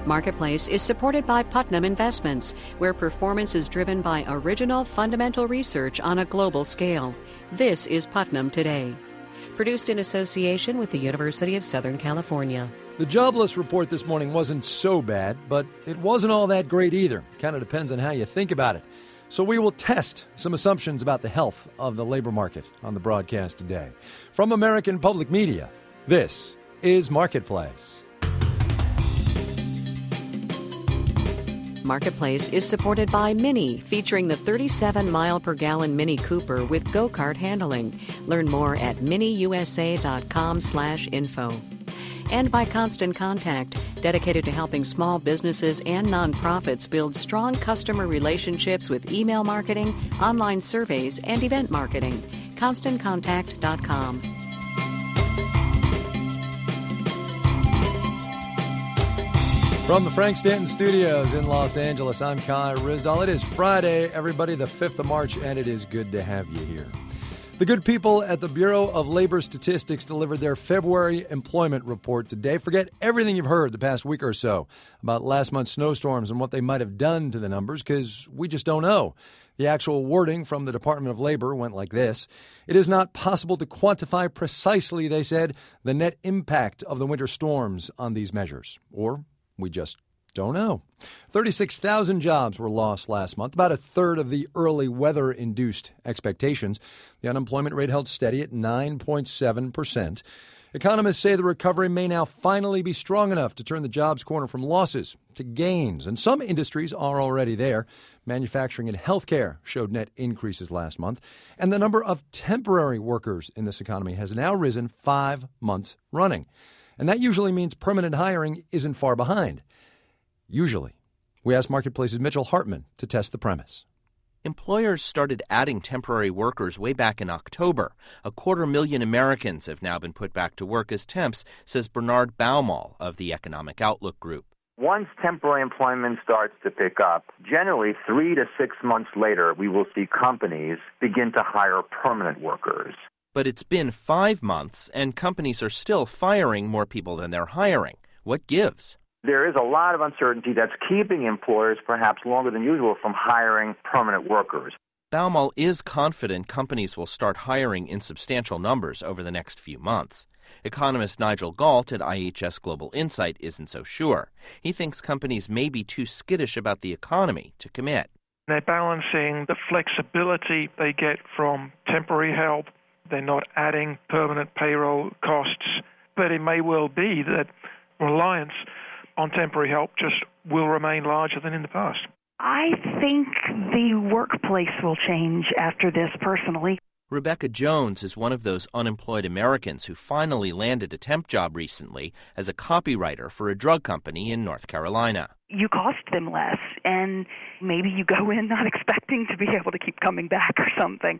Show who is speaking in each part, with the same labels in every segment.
Speaker 1: Marketplace is supported by Putnam Investments, where performance is driven by original fundamental research on a global scale. This is Putnam Today. Produced in association with the University of Southern California.
Speaker 2: The jobless report this morning wasn't so bad, but it wasn't all that great either. Kind of depends on how you think about it. So we will test some assumptions about the health of the labor market on the broadcast today. From American Public Media, this is Marketplace.
Speaker 1: Marketplace is supported by Mini, featuring the 37-mile-per-gallon Mini Cooper with go-kart handling. Learn more at miniusa.com/info. And by Constant Contact, dedicated to helping small businesses and nonprofits build strong customer relationships with email marketing, online surveys, and event marketing. ConstantContact.com.
Speaker 2: From the Frank Stanton Studios in Los Angeles, I'm Kai Ryssdal. It is Friday, everybody, the 5th of March, and it is good to have you here. The good people at the Bureau of Labor Statistics delivered their February employment report today. Forget everything you've heard the past week or so about last month's snowstorms and what they might have done to the numbers, because we just don't know. The actual wording from the Department of Labor went like this. It is not possible to quantify precisely, they said, the net impact of the winter storms on these measures. Or we just don't know. 36,000 jobs were lost last month, about a third of the early weather-induced expectations. The unemployment rate held steady at 9.7%. Economists say the recovery may now finally be strong enough to turn the jobs corner from losses to gains, and some industries are already there. Manufacturing and healthcare showed net increases last month, and the number of temporary workers in this economy has now risen 5 months running. And that usually means permanent hiring isn't far behind. Usually. We asked Marketplace's Mitchell Hartman to test the premise.
Speaker 3: Employers started adding temporary workers way back in October. 250,000 Americans have now been put back to work as temps, says Bernard Baumol of the Economic Outlook Group.
Speaker 4: Once temporary employment starts to pick up, generally 3 to 6 months later, we will see companies begin to hire permanent workers.
Speaker 3: But it's been 5 months, and companies are still firing more people than they're hiring. What gives?
Speaker 4: There is a lot of uncertainty that's keeping employers perhaps longer than usual from hiring permanent workers.
Speaker 3: Baumol is confident companies will start hiring in substantial numbers over the next few months. Economist Nigel Galt at IHS Global Insight isn't so sure. He thinks companies may be too skittish about the economy to commit.
Speaker 5: They're balancing the flexibility they get from temporary help. They're not adding permanent payroll costs, but it may well be that reliance on temporary help just will remain larger than in the past.
Speaker 6: I think the workplace will change after this, personally.
Speaker 3: Rebecca Jones is one of those unemployed Americans who finally landed a temp job recently as a copywriter for a drug company in North Carolina.
Speaker 6: You cost them less, and maybe you go in not expecting to be able to keep coming back or something.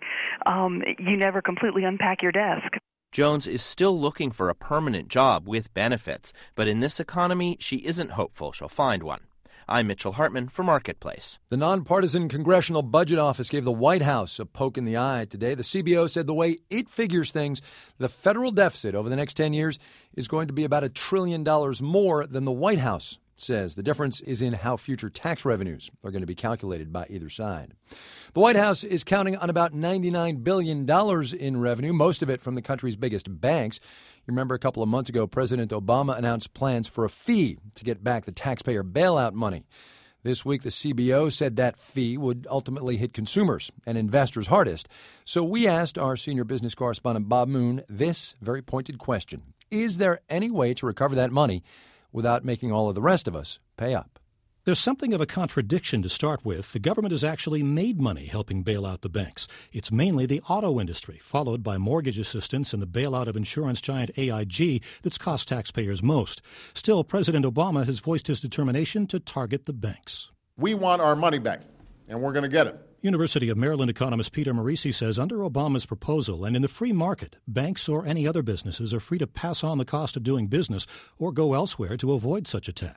Speaker 6: You never completely unpack your desk.
Speaker 3: Jones is still looking for a permanent job with benefits, but in this economy, she isn't hopeful she'll find one. I'm Mitchell Hartman for Marketplace.
Speaker 2: The nonpartisan Congressional Budget Office gave the White House a poke in the eye today. The CBO said the way it figures things, the federal deficit over the next 10 years is going to be about $1 trillion more than the White House says. The difference is in how future tax revenues are going to be calculated by either side. The White House is counting on about $99 billion in revenue, most of it from the country's biggest banks. You remember a couple of months ago, President Obama announced plans for a fee to get back the taxpayer bailout money. This week, the CBO said that fee would ultimately hit consumers and investors hardest. So we asked our senior business correspondent, Bob Moon, this very pointed question. Is there any way to recover that money without making all of the rest of us pay up?
Speaker 7: There's something of a contradiction to start with. The government has actually made money helping bail out the banks. It's mainly the auto industry, followed by mortgage assistance and the bailout of insurance giant AIG that's cost taxpayers most. Still, President Obama has voiced his determination to target the banks.
Speaker 8: We want our money back, and we're going to get it.
Speaker 7: University of Maryland economist Peter Marisi says under Obama's proposal and in the free market, banks or any other businesses are free to pass on the cost of doing business or go elsewhere to avoid such a tax.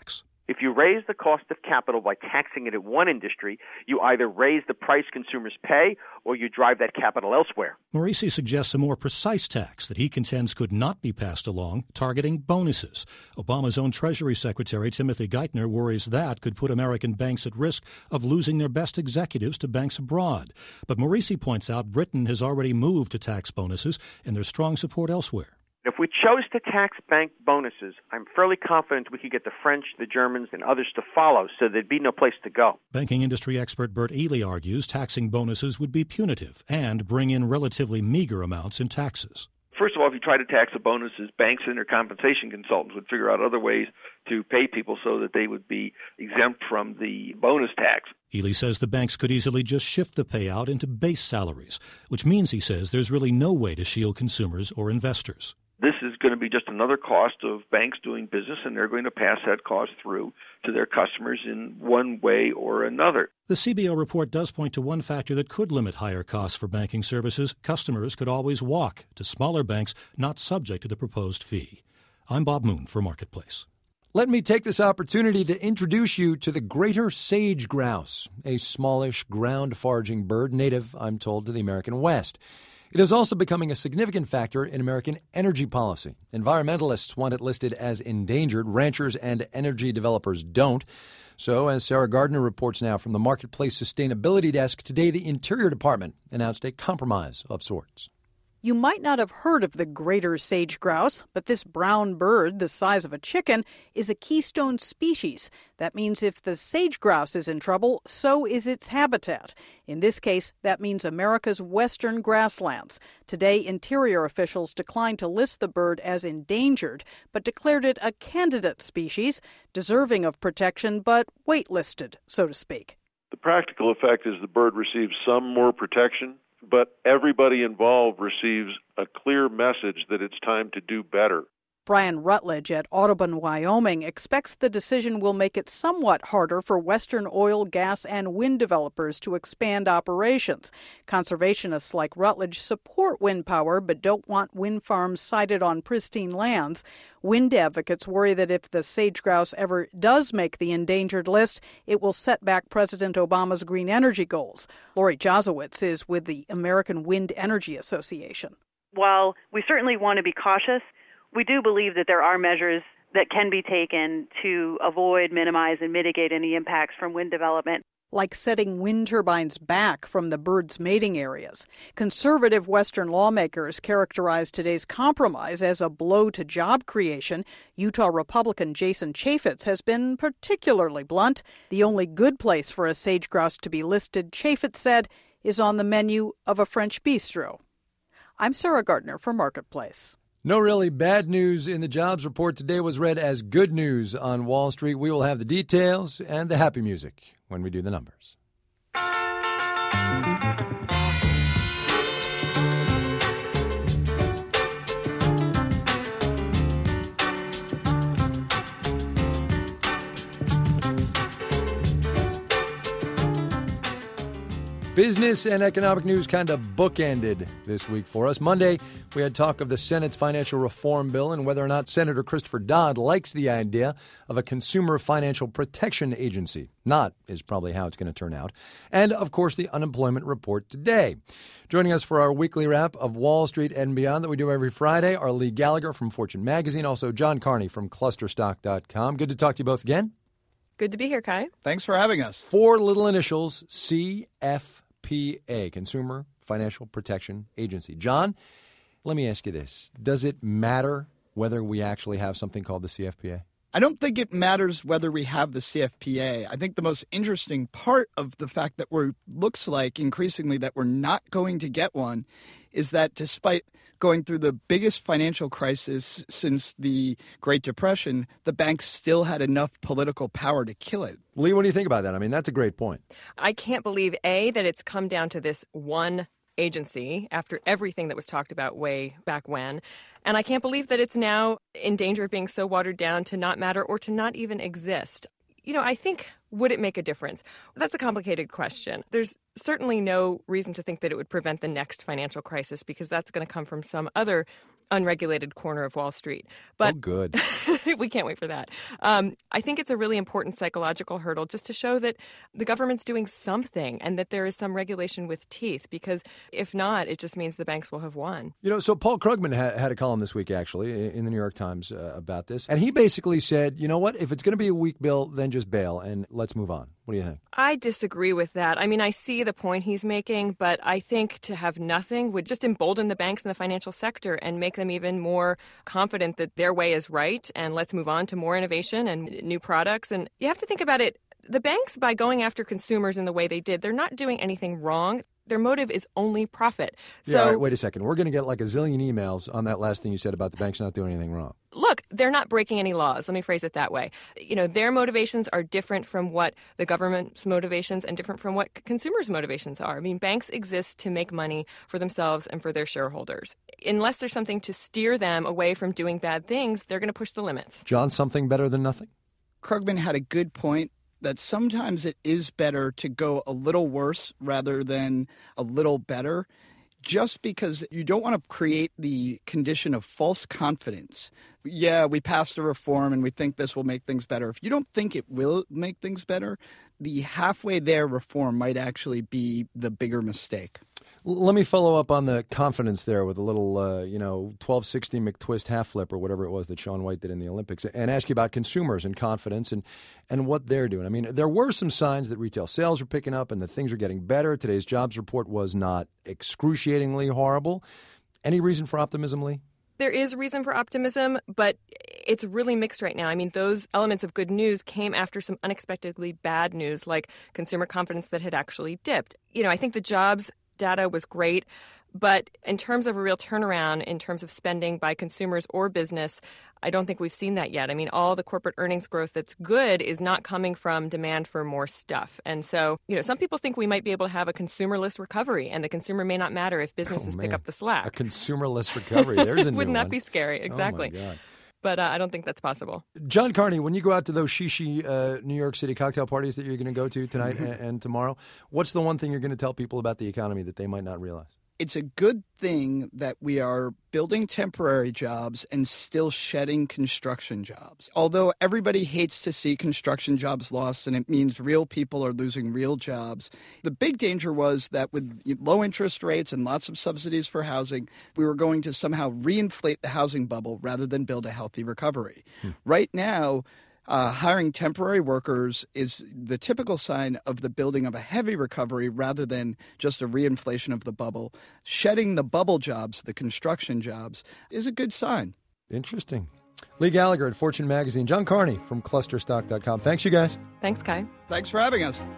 Speaker 9: If you raise the cost of capital by taxing it in one industry, you either raise the price consumers pay or you drive that capital elsewhere.
Speaker 7: Morisi suggests a more precise tax that he contends could not be passed along, targeting bonuses. Obama's own Treasury Secretary Timothy Geithner worries that could put American banks at risk of losing their best executives to banks abroad. But Morisi points out Britain has already moved to tax bonuses, and there's strong support elsewhere.
Speaker 9: If we chose to tax bank bonuses, I'm fairly confident we could get the French, the Germans, and others to follow, so there'd be no place to go.
Speaker 7: Banking industry expert Bert Ely argues taxing bonuses would be punitive and bring in relatively meager amounts in taxes.
Speaker 10: First of all, if you try to tax the bonuses, banks and their compensation consultants would figure out other ways to pay people so that they would be exempt from the bonus tax.
Speaker 7: Ely says the banks could easily just shift the payout into base salaries, which means, he says, there's really no way to shield consumers or investors.
Speaker 10: This is going to be just another cost of banks doing business, and they're going to pass that cost through to their customers in one way or another.
Speaker 7: The CBO report does point to one factor that could limit higher costs for banking services. Customers could always walk to smaller banks not subject to the proposed fee. I'm Bob Moon for Marketplace.
Speaker 2: Let me take this opportunity to introduce you to the greater sage grouse, a smallish ground-foraging bird native, I'm told, to the American West. It is also becoming a significant factor in American energy policy. Environmentalists want it listed as endangered. Ranchers and energy developers don't. So, as Sarah Gardner reports now from the Marketplace Sustainability Desk, today the Interior Department announced a compromise of sorts.
Speaker 11: You might not have heard of the greater sage grouse, but this brown bird, the size of a chicken, is a keystone species. That means if the sage grouse is in trouble, so is its habitat. In this case, that means America's western grasslands. Today, Interior officials declined to list the bird as endangered, but declared it a candidate species, deserving of protection, but waitlisted, so to speak.
Speaker 12: The practical effect is the bird receives some more protection, but everybody involved receives a clear message that it's time to do better.
Speaker 11: Brian Rutledge at Audubon, Wyoming, expects the decision will make it somewhat harder for Western oil, gas, and wind developers to expand operations. Conservationists like Rutledge support wind power but don't want wind farms sited on pristine lands. Wind advocates worry that if the sage grouse ever does make the endangered list, it will set back President Obama's green energy goals. Lori Jazowitz is with the American Wind Energy Association.
Speaker 13: While we certainly want to be cautious, we do believe that there are measures that can be taken to avoid, minimize, and mitigate any impacts from wind development.
Speaker 11: Like setting wind turbines back from the birds' mating areas. Conservative Western lawmakers characterize today's compromise as a blow to job creation. Utah Republican Jason Chaffetz has been particularly blunt. The only good place for a sage grouse to be listed, Chaffetz said, is on the menu of a French bistro. I'm Sarah Gardner for Marketplace.
Speaker 2: No really bad news in the jobs report today was read as good news on Wall Street. We will have the details and the happy music when we do the numbers. Business and economic news kind of bookended this week for us. Monday, we had talk of the Senate's financial reform bill and whether or not Senator Christopher Dodd likes the idea of a consumer financial protection agency. Not is probably how it's going to turn out. And, of course, the unemployment report today. Joining us for our weekly wrap of Wall Street and beyond that we do every Friday are Lee Gallagher from Fortune Magazine, also John Carney from Clusterstock.com. Good to talk to you both again.
Speaker 14: Good to be here, Kai.
Speaker 8: Thanks for having us.
Speaker 2: 4 little initials, CFPA, Consumer Financial Protection Agency. John, let me ask you this. Does it matter whether we actually have something called the CFPA?
Speaker 15: I don't think it matters whether we have the CFPA. I think the most interesting part of the fact that looks like increasingly that we're not going to get one is that despite going through the biggest financial crisis since the Great Depression, the banks still had enough political power to kill it.
Speaker 2: Lee, what do you think about that? I mean, that's a great point.
Speaker 14: I can't believe, A, that it's come down to this one agency after everything that was talked about way back when. And I can't believe that it's now in danger of being so watered down to not matter or to not even exist. You know, I think, would it make a difference? That's a complicated question. There's certainly no reason to think that it would prevent the next financial crisis because that's going to come from some other unregulated corner of Wall Street. But
Speaker 2: oh, good.
Speaker 14: We can't wait for that. I think it's a really important psychological hurdle just to show that the government's doing something and that there is some regulation with teeth, because if not, it just means the banks will have won.
Speaker 2: So Paul Krugman had a column this week, actually, in the New York Times about this. And he basically said, you know what, if it's going to be a weak bill, then just bail and let's move on. What do you think?
Speaker 14: I disagree with that. I mean, I see the point he's making, but I think to have nothing would just embolden the banks and the financial sector and make them even more confident that their way is right, and let's move on to more innovation and new products. And you have to think about it. The banks, by going after consumers in the way they did, they're not doing anything wrong. Their motive is only profit. So,
Speaker 2: all right, wait a second. We're going to get like a zillion emails on that last thing you said about the banks not doing anything wrong.
Speaker 14: Look, they're not breaking any laws. Let me phrase it that way. Their motivations are different from what the government's motivations and different from what consumers' motivations are. I mean, banks exist to make money for themselves and for their shareholders. Unless there's something to steer them away from doing bad things, they're going to push the limits.
Speaker 2: John, something better than nothing?
Speaker 15: Krugman had a good point that sometimes it is better to go a little worse rather than a little better, just because you don't want to create the condition of false confidence. Yeah, we passed a reform and we think this will make things better. If you don't think it will make things better, the halfway there reform might actually be the bigger mistake.
Speaker 2: Let me follow up on the confidence there with a little, 1260 McTwist half flip or whatever it was that Shaun White did in the Olympics, and ask you about consumers and confidence and what they're doing. I mean, there were some signs that retail sales are picking up and that things are getting better. Today's jobs report was not excruciatingly horrible. Any reason for optimism, Lee?
Speaker 14: There is reason for optimism, but it's really mixed right now. I mean, those elements of good news came after some unexpectedly bad news, like consumer confidence that had actually dipped. I think the jobs data was great, but in terms of a real turnaround in terms of spending by consumers or business, I don't think we've seen that yet. I mean, all the corporate earnings growth that's good is not coming from demand for more stuff. And so, some people think we might be able to have a consumerless recovery, and the consumer may not matter if businesses pick up the slack.
Speaker 2: A consumerless recovery. There's a new
Speaker 14: Wouldn't that
Speaker 2: one.
Speaker 14: be scary? Exactly.
Speaker 2: Oh, my God.
Speaker 14: But I don't think that's possible.
Speaker 2: John Carney, when you go out to those shishi New York City cocktail parties that you're going to go to tonight and tomorrow, what's the one thing you're going to tell people about the economy that they might not realize?
Speaker 15: It's a good thing that we are building temporary jobs and still shedding construction jobs. Although everybody hates to see construction jobs lost, and it means real people are losing real jobs. The big danger was that with low interest rates and lots of subsidies for housing, we were going to somehow reinflate the housing bubble rather than build a healthy recovery. Right now, hiring temporary workers is the typical sign of the building of a heavy recovery rather than just a reinflation of the bubble. Shedding the bubble jobs, the construction jobs, is a good sign.
Speaker 2: Interesting. Lee Gallagher at Fortune Magazine. John Carney from Clusterstock.com. Thanks, you guys.
Speaker 14: Thanks, Kai.
Speaker 15: Thanks for having us.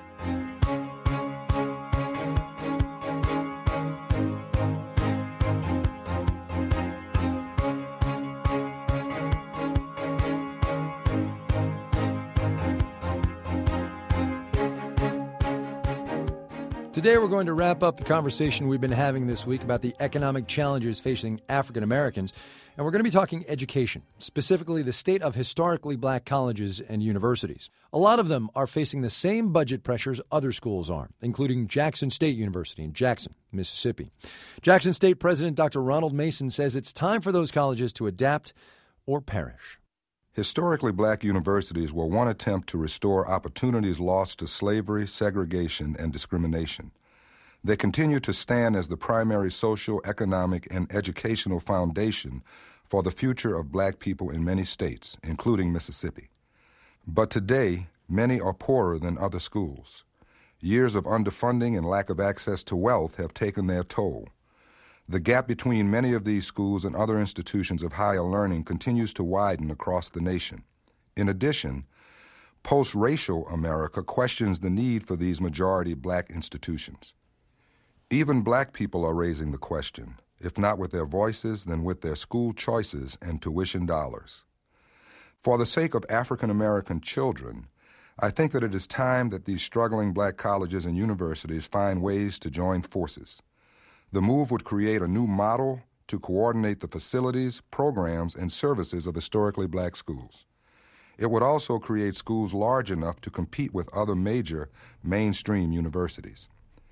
Speaker 2: Today we're going to wrap up the conversation we've been having this week about the economic challenges facing African Americans, and we're going to be talking education, specifically the state of historically black colleges and universities. A lot of them are facing the same budget pressures other schools are, including Jackson State University in Jackson, Mississippi. Jackson State President Dr. Ronald Mason says it's time for those colleges to adapt or perish.
Speaker 16: Historically black universities were one attempt to restore opportunities lost to slavery, segregation, and discrimination. They continue to stand as the primary social, economic, and educational foundation for the future of black people in many states, including Mississippi. But today, many are poorer than other schools. Years of underfunding and lack of access to wealth have taken their toll. The gap between many of these schools and other institutions of higher learning continues to widen across the nation. In addition, post-racial America questions the need for these majority black institutions. Even black people are raising the question, if not with their voices, then with their school choices and tuition dollars. For the sake of African American children, I think that it is time that these struggling black colleges and universities find ways to join forces. The move would create a new model to coordinate the facilities, programs, and services of historically black schools. It would also create schools large enough to compete with other major mainstream universities.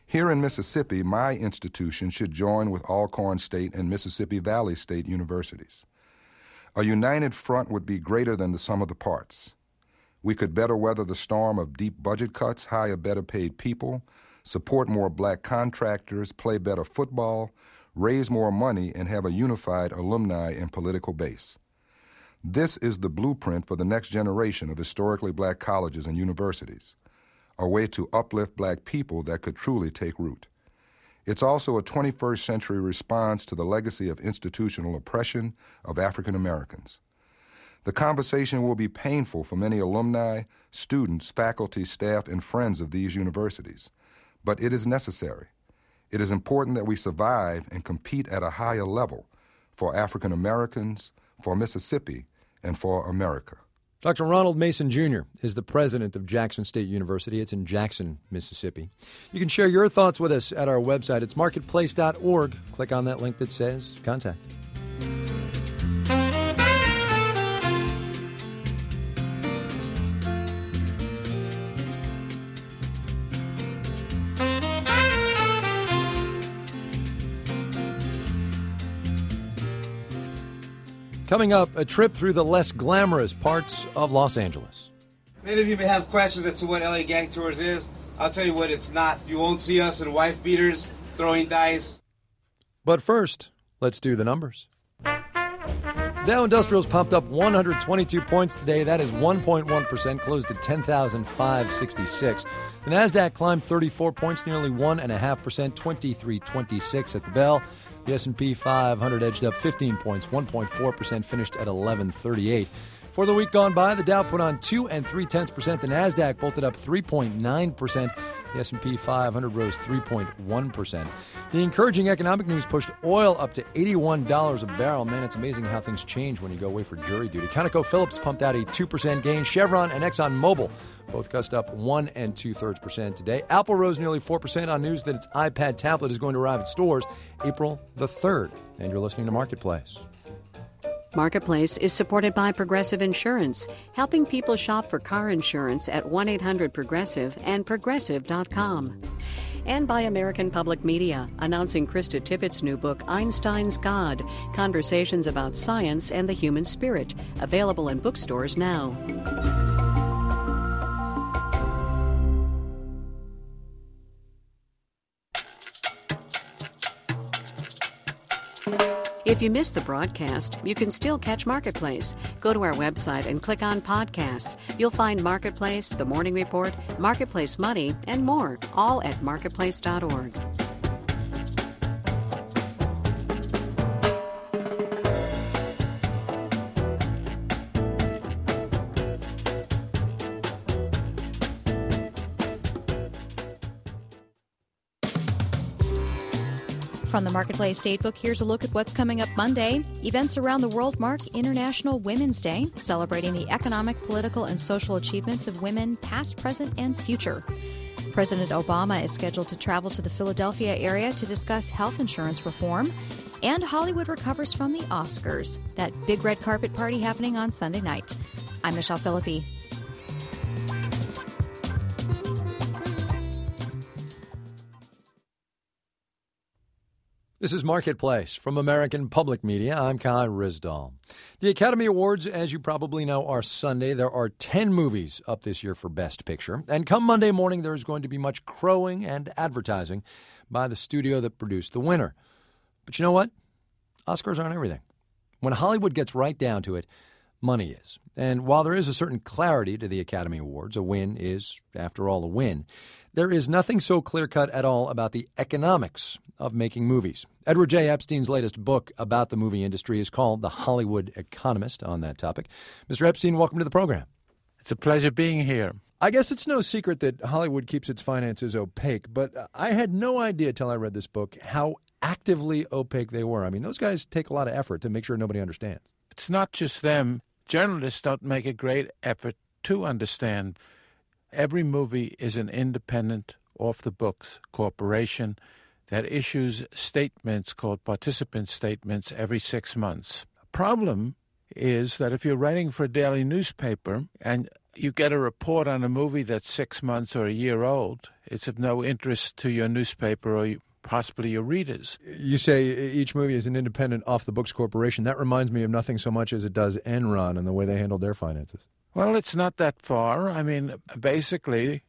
Speaker 16: Here in Mississippi, my institution should join with Alcorn State and Mississippi Valley State universities. A united front would be greater than the sum of the parts. We could better weather the storm of deep budget cuts, hire better paid people, support more black contractors, play better football, raise more money, and have a unified alumni and political base. This is the blueprint for the next generation of historically black colleges and universities, a way to uplift black people that could truly take root. It's also a 21st century response to the legacy of institutional oppression of African Americans. The conversation will be painful for many alumni, students, faculty, staff, and friends of these universities, but it is necessary. It is important that we survive and compete at a higher level for African Americans, for Mississippi, and for America.
Speaker 2: Dr. Ronald Mason Jr. is the president of Jackson State University. It's in Jackson, Mississippi. You can share your thoughts with us at our website. It's marketplace.org. Click on that link that says Contact. Coming up, a trip through the less glamorous parts of Los Angeles.
Speaker 17: Many of you may have questions as to what LA Gang Tours is. I'll tell you what it's not. You won't see us in wife beaters, throwing dice.
Speaker 2: But first, let's do the numbers. Dow Industrials popped up 122 points today. That is 1.1%, closed at 10,566. The Nasdaq climbed 34 points, nearly 1.5%, 2326 at the bell. The S&P 500 edged up 15 points, 1.4%, finished at 1138. For the week gone by, the Dow put on 2 3/10%. The Nasdaq bolted up 3.9%. The S&P 500 rose 3.1%. The encouraging economic news pushed oil up to $81 a barrel. Man, it's amazing how things change when you go away for jury duty. ConocoPhillips pumped out a 2% gain. Chevron and ExxonMobil both gushed up 1 2/3% today. Apple rose nearly 4% on news that its iPad tablet is going to arrive at stores April the 3rd. And you're listening to Marketplace.
Speaker 1: Marketplace is supported by Progressive Insurance, helping people shop for car insurance at 1-800-PROGRESSIVE and Progressive.com. And by American Public Media, announcing Krista Tippett's new book, Einstein's God, Conversations about Science and the Human Spirit, available in bookstores now. If you missed the broadcast, you can still catch Marketplace. Go to our website and click on Podcasts. You'll find Marketplace, The Morning Report, Marketplace Money, and more, all at marketplace.org.
Speaker 18: From the Marketplace Datebook, here's a look at what's coming up Monday. Events around the world mark International Women's Day, celebrating the economic, political, and social achievements of women, past, present, and future. President Obama is scheduled to travel to the Philadelphia area to discuss health insurance reform. And Hollywood recovers from the Oscars, that big red carpet party happening on Sunday night. I'm Michelle Philippi.
Speaker 2: This is Marketplace from American Public Media. I'm Kai Ryssdal. The Academy Awards, as you probably know, are Sunday. There are 10 movies up this year for Best Picture. And come Monday morning, there is going to be much crowing and advertising by the studio that produced the winner. But you know what? Oscars aren't everything. When Hollywood gets right down to it, money is. And while there is a certain clarity to the Academy Awards, a win is, after all, a win, there is nothing so clear-cut at all about the economics of making movies. Edward J. Epstein's latest book about the movie industry is called The Hollywood Economist on that topic. Mr. Epstein, welcome to the program.
Speaker 19: It's a pleasure being here.
Speaker 2: I guess it's no secret that Hollywood keeps its finances opaque, but I had no idea till I read this book how actively opaque they were. I mean, those guys take a lot of effort to make sure nobody understands.
Speaker 19: It's not just them. Journalists don't make a great effort to understand. Every movie is an independent, off-the-books corporation that issues statements called participant statements every 6 months. The problem is that if you're writing for a daily newspaper and you get a report on a movie that's 6 months or a year old, it's of no interest to your newspaper or possibly your readers.
Speaker 2: You say each movie is an independent, off-the-books corporation. That reminds me of nothing so much as it does Enron and the way they handled their finances.
Speaker 19: Well, it's not that far. I mean, basically,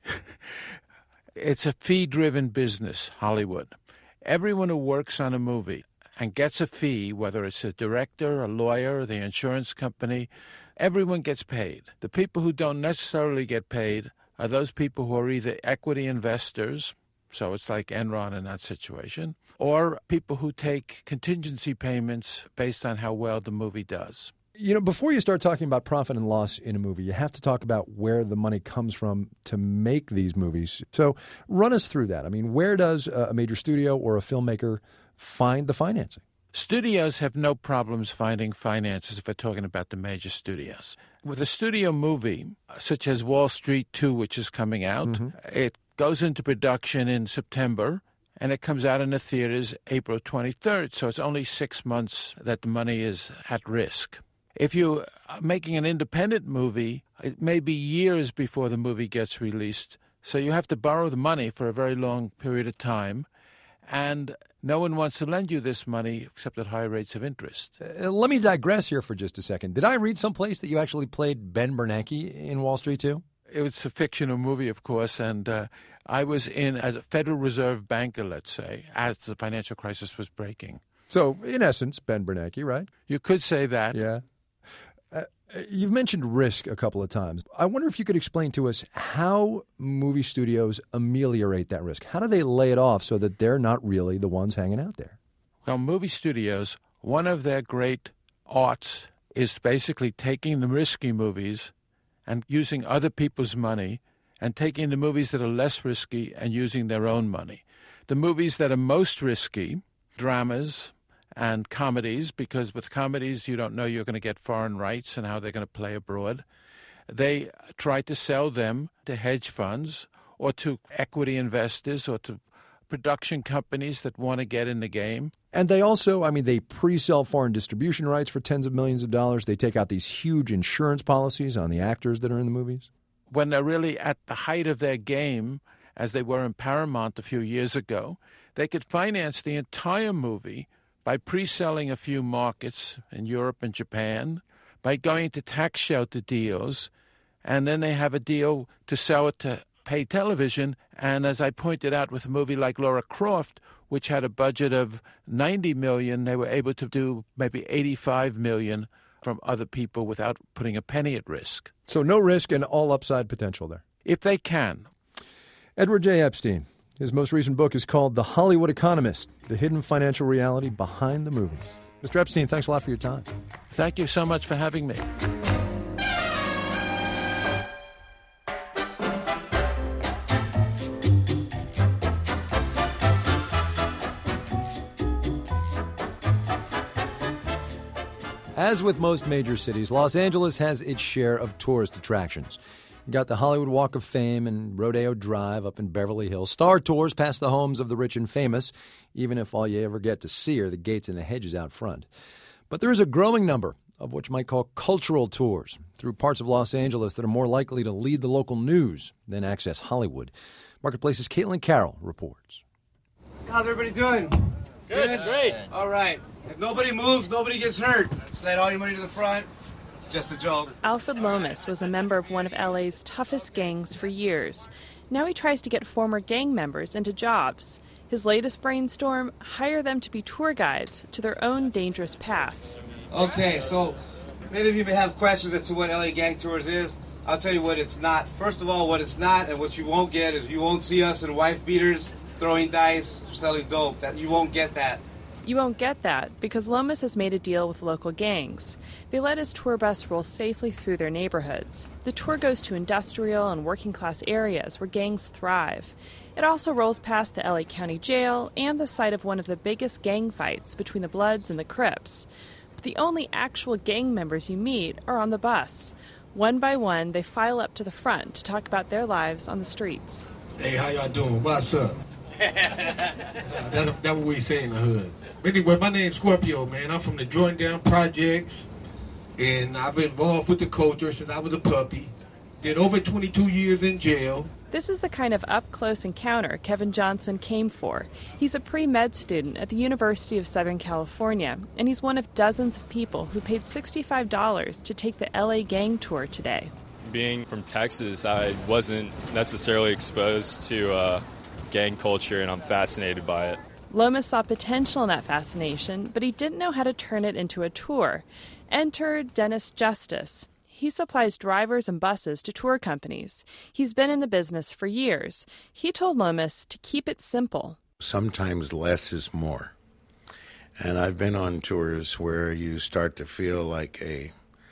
Speaker 19: it's a fee-driven business, Hollywood. Everyone who works on a movie and gets a fee, whether it's a director, a lawyer, the insurance company, everyone gets paid. The people who don't necessarily get paid are those people who are either equity investors, so it's like Enron in that situation, or people who take contingency payments based on how well the movie does.
Speaker 2: You know, before you start talking about profit and loss in a movie, you have to talk about where the money comes from to make these movies. So run us through that. I mean, where does a major studio or a filmmaker find the financing?
Speaker 19: Studios have no problems finding finances if we're talking about the major studios. With a studio movie, such as Wall Street 2, which is coming out, it goes into production in September, and it comes out in the theaters April 23rd. So it's only 6 months that the money is at risk. If you're making an independent movie, it may be years before the movie gets released. So you have to borrow the money for a very long period of time. And no one wants to lend you this money except at high rates of interest.
Speaker 2: Let me digress here for just a second. Did I read someplace that you actually played Ben Bernanke in Wall Street 2?
Speaker 19: It was a fictional movie, of course, and I was in as a Federal Reserve banker, let's say, as the financial crisis was breaking.
Speaker 2: So, in essence, Ben Bernanke, right?
Speaker 19: You could say that.
Speaker 2: Yeah. You've mentioned risk a couple of times. I wonder if you could explain to us how movie studios ameliorate that risk. How do they lay it off so that they're not really the ones hanging out there?
Speaker 19: Well, movie studios, one of their great arts is basically taking the risky movies and using other people's money, and taking the movies that are less risky and using their own money. The movies that are most risky, dramas and comedies, because with comedies you don't know you're going to get foreign rights and how they're going to play abroad. They try to sell them to hedge funds or to equity investors or to production companies that want to get in the game.
Speaker 2: And they also, they pre-sell foreign distribution rights for tens of millions of dollars. They take out these huge insurance policies on the actors that are in the movies.
Speaker 19: When they're really at the height of their game, as they were in Paramount a few years ago, they could finance the entire movie by pre-selling a few markets in Europe and Japan, by going to tax shelter deals, and then they have a deal to sell it to pay television. And as I pointed out with a movie like Laura Croft, which had a budget of $90 million, they were able to do maybe $85 million from other people without putting a penny at risk.
Speaker 2: So no risk and all upside potential there.
Speaker 19: If they can.
Speaker 2: Edward J. Epstein. His most recent book is called The Hollywood Economist, The Hidden Financial Reality Behind the Movies. Mr. Epstein, thanks a lot for your time.
Speaker 19: Thank you so much for having me.
Speaker 2: As with most major cities, Los Angeles has its share of tourist attractions. You got the Hollywood Walk of Fame and Rodeo Drive up in Beverly Hills. Star tours past the homes of the rich and famous, even if all you ever get to see are the gates and the hedges out front. But there is a growing number of what you might call cultural tours through parts of Los Angeles that are more likely to lead the local news than access Hollywood. Marketplace's Caitlin Carroll reports.
Speaker 17: How's everybody doing?
Speaker 20: Good. Great.
Speaker 17: All right. If nobody moves, nobody gets hurt. Slide all your money to the front. It's just a joke.
Speaker 20: Alfred Lomas was a member of one of LA's toughest gangs for years. Now he tries to get former gang members into jobs. His latest brainstorm, hire them to be tour guides to their own dangerous pasts.
Speaker 17: Okay, so many of you may have questions as to what LA Gang Tours is. I'll tell you what it's not. First of all, what it's not and what you won't get is you won't see us in wife beaters, throwing dice, selling dope. You won't get that.
Speaker 20: You won't get that because Lomas has made a deal with local gangs. They let his tour bus roll safely through their neighborhoods. The tour goes to industrial and working-class areas where gangs thrive. It also rolls past the LA County Jail and the site of one of the biggest gang fights between the Bloods and the Crips. But the only actual gang members you meet are on the bus. One by one, they file up to the front to talk about their lives on the streets.
Speaker 21: Hey, how y'all doing? What's up? That's what we say in the hood. Anyway, my name's Scorpio, man. I'm from the Jordan Projects, and I've been involved with the culture since I was a puppy. Did over 22 years in jail.
Speaker 20: This is the kind of up-close encounter Kevin Johnson came for. He's a pre-med student at the University of Southern California, and he's one of dozens of people who paid $65 to take the LA gang tour today.
Speaker 4: Being from Texas, I wasn't necessarily exposed to gang culture, and I'm fascinated by it.
Speaker 20: Lomas saw potential in that fascination, but he didn't know how to turn it into a tour. Enter Dennis Justice. He supplies drivers and buses to tour companies. He's been in the business for years. He told Lomas to keep it simple.
Speaker 22: Sometimes less is more. And I've been on tours where you start to feel like a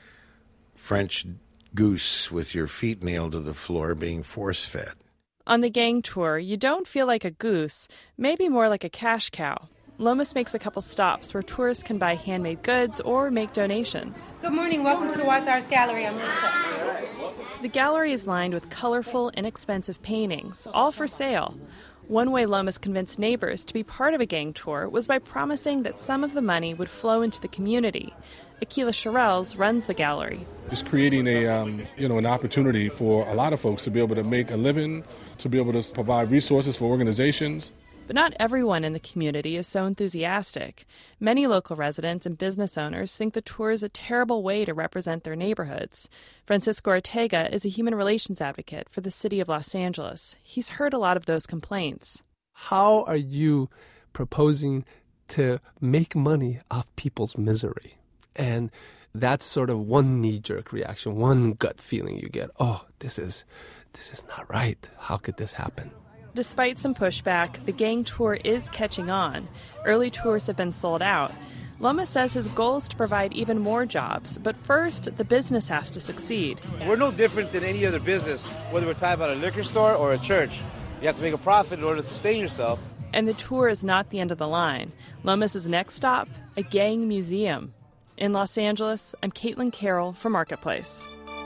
Speaker 22: French goose with your feet nailed to the floor being force-fed.
Speaker 20: On the gang tour, you don't feel like a goose, maybe more like a cash cow. Lomas makes a couple stops where tourists can buy handmade goods or make donations.
Speaker 23: Good morning. Welcome to the Watts Arts Gallery. I'm Lisa.
Speaker 20: The gallery is lined with colorful, inexpensive paintings, all for sale. One way Lomas convinced neighbors to be part of a gang tour was by promising that some of the money would flow into the community. Akila Shirelles runs the gallery.
Speaker 24: Just creating an opportunity for a lot of folks to be able to make a living, to be able to provide resources for organizations.
Speaker 20: But not everyone in the community is so enthusiastic. Many local residents and business owners think the tour is a terrible way to represent their neighborhoods. Francisco Ortega is a human relations advocate for the city of Los Angeles. He's heard a lot of those complaints.
Speaker 25: How are you proposing to make money off people's misery? And that's sort of one knee-jerk reaction, one gut feeling you get. Oh, this is not right. How could this happen?
Speaker 20: Despite some pushback, the gang tour is catching on. Early tours have been sold out. Lomas says his goal is to provide even more jobs, but first, the business has to succeed.
Speaker 17: We're no different than any other business, whether we're talking about a liquor store or a church. You have to make a profit in order to sustain yourself.
Speaker 20: And the tour is not the end of the line. Lomas's next stop, a gang museum. In Los Angeles, I'm Caitlin Carroll for Marketplace.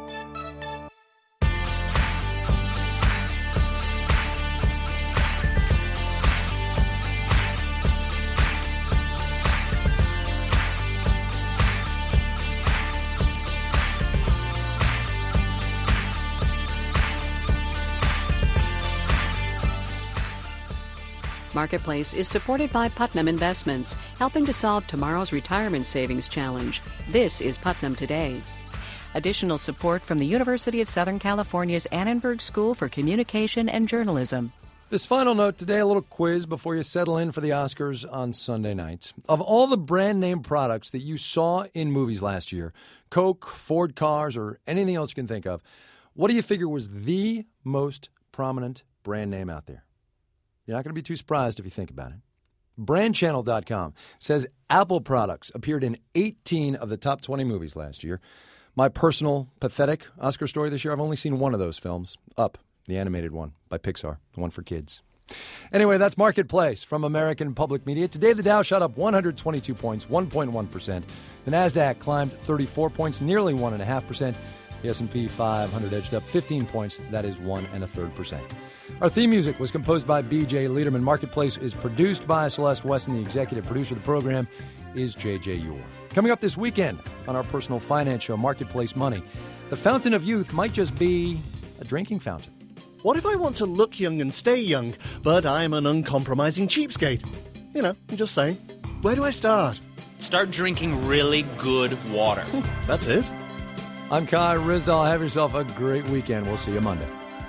Speaker 1: Marketplace is supported by Putnam Investments, helping to solve tomorrow's retirement savings challenge. This is Putnam Today. Additional support from the University of Southern California's Annenberg School for Communication and Journalism.
Speaker 2: This final note today, a little quiz before you settle in for the Oscars on Sunday night. Of all the brand name products that you saw in movies last year, Coke, Ford cars, or anything else you can think of, what do you figure was the most prominent brand name out there? You're not going to be too surprised if you think about it. BrandChannel.com says Apple products appeared in 18 of the top 20 movies last year. My personal pathetic Oscar story this year, I've only seen one of those films, Up, the animated one by Pixar, the one for kids. Anyway, that's Marketplace from American Public Media. Today, the Dow shot up 122 points, 1.1%. The NASDAQ climbed 34 points, nearly 1.5%. The S&P 500 edged up 15 points. That is 1.33%. Our theme music was composed by B.J. Liederman. Marketplace is produced by Celeste Weston. The executive producer of the program is J.J. Ure. Coming up this weekend on our personal finance show, Marketplace Money, the fountain of youth might just be a drinking fountain.
Speaker 26: What if I want to look young and stay young, but I'm an uncompromising cheapskate? You know, I'm just saying. Where do I start?
Speaker 27: Start drinking really good water.
Speaker 26: That's it.
Speaker 2: I'm Kai Ryssdal. Have yourself a great weekend. We'll see you Monday.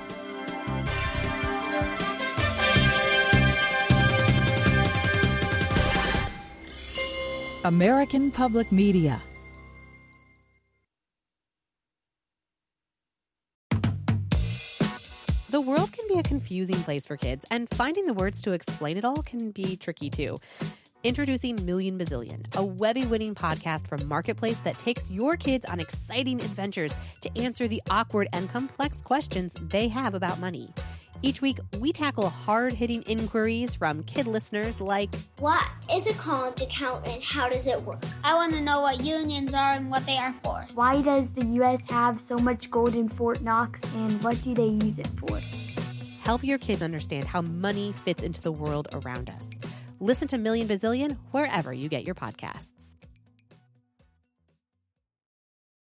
Speaker 28: American Public Media.
Speaker 29: The world can be a confusing place for kids, and finding the words to explain it all can be tricky too. Introducing Million Bazillion, a Webby-winning podcast from Marketplace that takes your kids on exciting adventures to answer the awkward and complex questions they have about money. Each week, we tackle hard-hitting inquiries from kid listeners like,
Speaker 30: what is a college account and how does it work? I want to know what unions are and what they are for.
Speaker 31: Why does the U.S. have so much gold in Fort Knox and what do they use it for?
Speaker 29: Help your kids understand how money fits into the world around us. Listen to Million Bazillion wherever you get your podcasts.